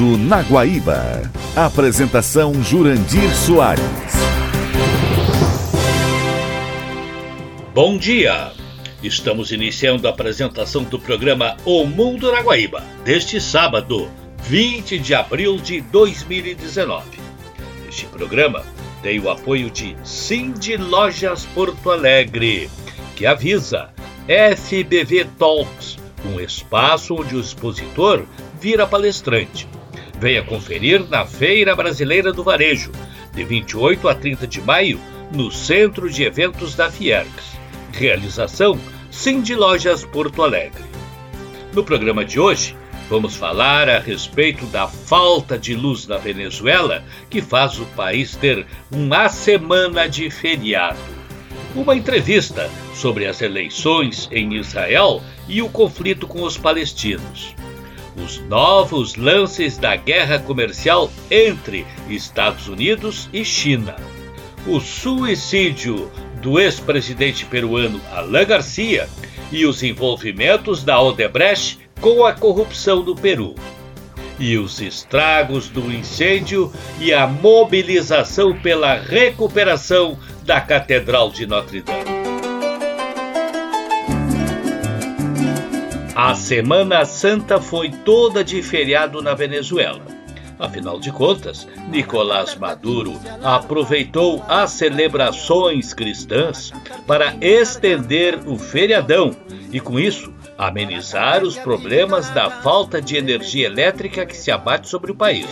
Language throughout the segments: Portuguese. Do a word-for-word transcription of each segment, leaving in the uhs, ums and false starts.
Mundo na Guaíba. Apresentação Jurandir Soares. Bom dia! Estamos iniciando a apresentação do programa O Mundo na Guaíba, deste sábado, vinte de abril de dois mil e dezenove. Este programa tem o apoio de Cindy Lojas Porto Alegre, que avisa F B V Talks, um espaço onde o expositor vira palestrante. Venha conferir na Feira Brasileira do Varejo, de vinte e oito a trinta de maio, no Centro de Eventos da Fiergs. Realização Cindy Lojas Porto Alegre. No programa de hoje, vamos falar a respeito da falta de luz na Venezuela, que faz o país ter uma semana de feriado. Uma entrevista sobre as eleições em Israel e o conflito com os palestinos. Os novos lances da guerra comercial entre Estados Unidos e China. O suicídio do ex-presidente peruano Alan Garcia e os envolvimentos da Odebrecht com a corrupção do Peru. E os estragos do incêndio e a mobilização pela recuperação da Catedral de Notre Dame. A Semana Santa foi toda de feriado na Venezuela. Afinal de contas, Nicolás Maduro aproveitou as celebrações cristãs para estender o feriadão e, com isso, amenizar os problemas da falta de energia elétrica que se abate sobre o país.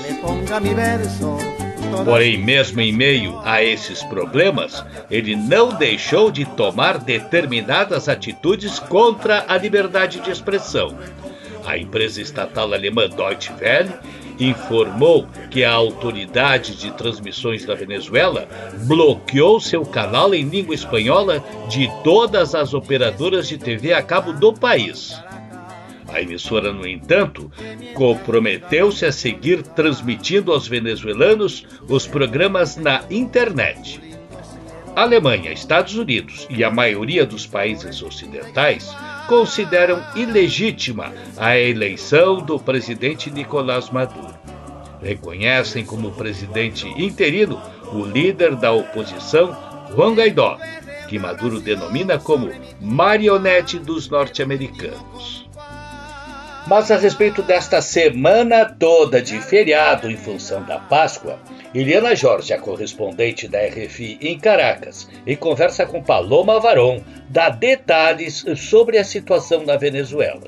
Porém, mesmo em meio a esses problemas, ele não deixou de tomar determinadas atitudes contra a liberdade de expressão. A empresa estatal alemã Deutsche Welle informou que a autoridade de transmissões da Venezuela bloqueou seu canal em língua espanhola de todas as operadoras de T V a cabo do país. A emissora, no entanto, comprometeu-se a seguir transmitindo aos venezuelanos os programas na internet. A Alemanha, Estados Unidos e a maioria dos países ocidentais consideram ilegítima a eleição do presidente Nicolás Maduro. Reconhecem como presidente interino o líder da oposição, Juan Guaidó, que Maduro denomina como marionete dos norte-americanos. Mas a respeito desta semana toda de feriado em função da Páscoa, Eliana Jorge, a correspondente da R F I em Caracas, e conversa com Paloma Varon, dá detalhes sobre a situação na Venezuela.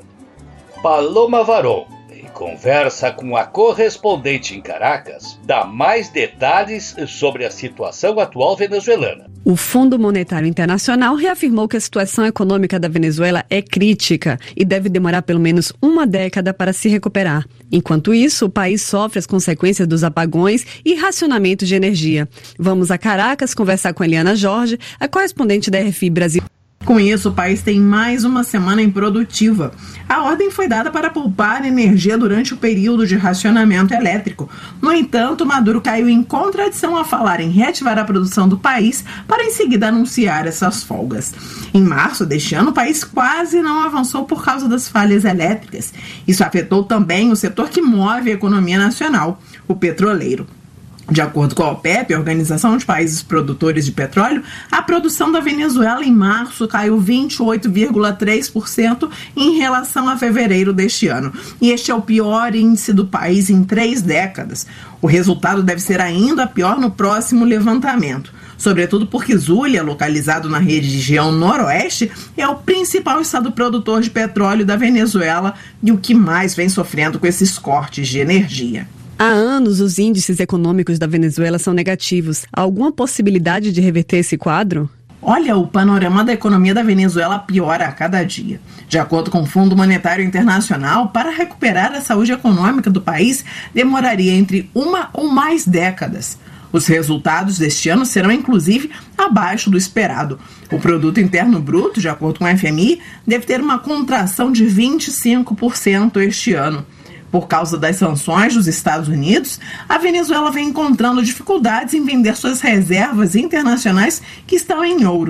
Paloma Varon, em conversa com a correspondente em Caracas, dá mais detalhes sobre a situação atual venezuelana. O Fundo Monetário Internacional reafirmou que a situação econômica da Venezuela é crítica e deve demorar pelo menos uma década para se recuperar. Enquanto isso, o país sofre as consequências dos apagões e racionamento de energia. Vamos a Caracas conversar com Eliana Jorge, a correspondente da R F I Brasil. Com isso, o país tem mais uma semana improdutiva. A ordem foi dada para poupar energia durante o período de racionamento elétrico. No entanto, Maduro caiu em contradição ao falar em reativar a produção do país para em seguida anunciar essas folgas. Em março deste ano, o país quase não avançou por causa das falhas elétricas. Isso afetou também o setor que move a economia nacional, o petroleiro. De acordo com a OPEP, a Organização de Países Produtores de Petróleo, a produção da Venezuela em março caiu vinte e oito vírgula três por cento em relação a fevereiro deste ano. E este é o pior índice do país em três décadas. O resultado deve ser ainda pior no próximo levantamento. Sobretudo porque Zulia, localizado na região noroeste, é o principal estado produtor de petróleo da Venezuela e o que mais vem sofrendo com esses cortes de energia. Há anos, os índices econômicos da Venezuela são negativos. Há alguma possibilidade de reverter esse quadro? Olha, o panorama da economia da Venezuela piora a cada dia. De acordo com o Fundo Monetário Internacional, para recuperar a saúde econômica do país, demoraria entre uma ou mais décadas. Os resultados deste ano serão, inclusive, abaixo do esperado. O Produto Interno Bruto, de acordo com o F M I, deve ter uma contração de vinte e cinco por cento este ano. Por causa das sanções dos Estados Unidos, a Venezuela vem encontrando dificuldades em vender suas reservas internacionais que estão em ouro.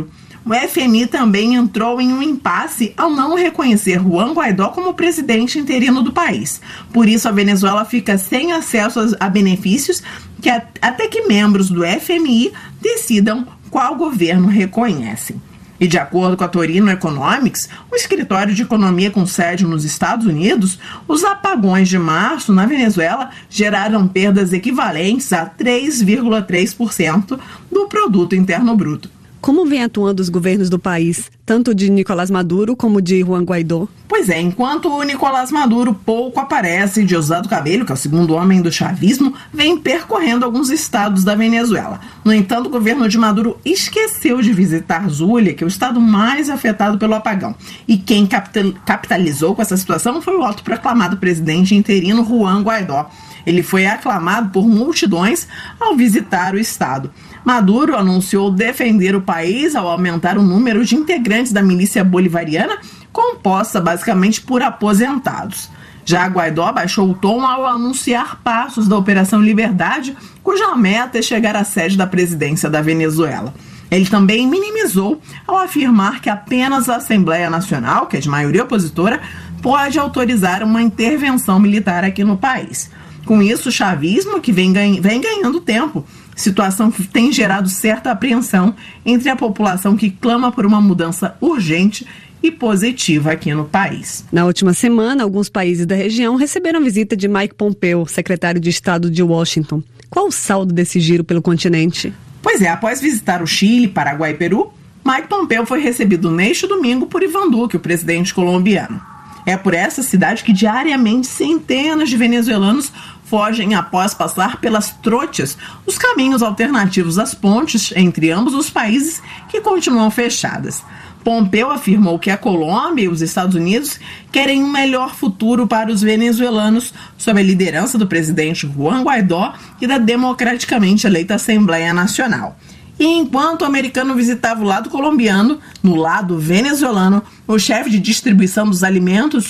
o F M I também entrou em um impasse ao não reconhecer Juan Guaidó como presidente interino do país. Por isso, a Venezuela fica sem acesso a benefícios que, até que membros do F M I decidam qual governo reconhecem. E de acordo com a Torino Economics, o escritório de economia com sede nos Estados Unidos, os apagões de março na Venezuela geraram perdas equivalentes a três vírgula três por cento do produto interno bruto. Como vem atuando os governos do país, tanto de Nicolás Maduro como de Juan Guaidó? Pois é, enquanto o Nicolás Maduro pouco aparece, Diosdado Cabello, que é o segundo homem do chavismo, vem percorrendo alguns estados da Venezuela. No entanto, o governo de Maduro esqueceu de visitar Zulia, que é o estado mais afetado pelo apagão. E quem capitalizou com essa situação foi o autoproclamado presidente interino Juan Guaidó. Ele foi aclamado por multidões ao visitar o estado. Maduro anunciou defender o país ao aumentar o número de integrantes da milícia bolivariana, composta basicamente por aposentados. Já Guaidó baixou o tom ao anunciar passos da Operação Liberdade, cuja meta é chegar à sede da presidência da Venezuela. Ele também minimizou ao afirmar que apenas a Assembleia Nacional, que é de maioria opositora, pode autorizar uma intervenção militar aqui no país. Com isso, o chavismo, que vem, ganha, vem ganhando tempo, situação que tem gerado certa apreensão entre a população que clama por uma mudança urgente e positiva aqui no país. Na última semana, alguns países da região receberam a visita de Mike Pompeo, secretário de Estado de Washington. Qual o saldo desse giro pelo continente? Pois é, após visitar o Chile, Paraguai e Peru, Mike Pompeo foi recebido neste domingo por Ivan Duque, o presidente colombiano. É por essa cidade que diariamente centenas de venezuelanos fogem após passar pelas trochas, os caminhos alternativos às pontes entre ambos os países que continuam fechadas. Pompeo afirmou que a Colômbia e os Estados Unidos querem um melhor futuro para os venezuelanos sob a liderança do presidente Juan Guaidó e da democraticamente eleita Assembleia Nacional. E enquanto o americano visitava o lado colombiano, no lado venezuelano, o chefe de distribuição dos alimentos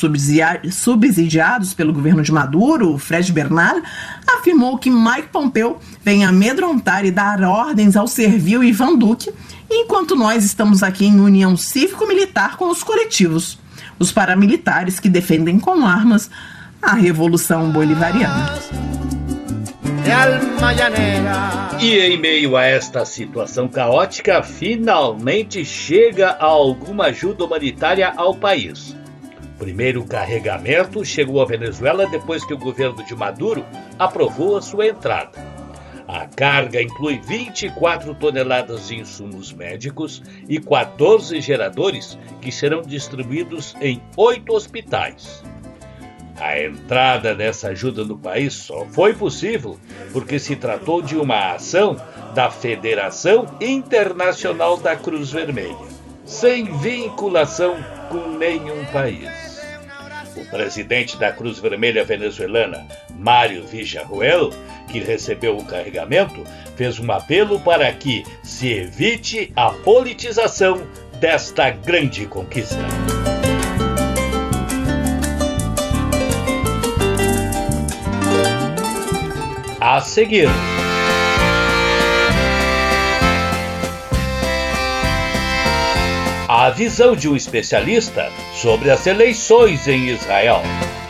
subsidiados pelo governo de Maduro, Fred Bernal, afirmou que Mike Pompeo vem amedrontar e dar ordens ao servil Ivan Duque, enquanto nós estamos aqui em união cívico-militar com os coletivos, os paramilitares que defendem com armas a Revolução Bolivariana. E em meio a esta situação caótica, finalmente chega alguma ajuda humanitária ao país. O primeiro carregamento chegou à Venezuela depois que o governo de Maduro aprovou a sua entrada. A carga inclui vinte e quatro toneladas de insumos médicos e quatorze geradores que serão distribuídos em oito hospitais. A entrada dessa ajuda no país só foi possível porque se tratou de uma ação da Federação Internacional da Cruz Vermelha, sem vinculação com nenhum país. O presidente da Cruz Vermelha venezuelana, Mário Villarroel, que recebeu o carregamento, fez um apelo para que se evite a politização desta grande conquista. A seguir, a visão de um especialista sobre as eleições em Israel.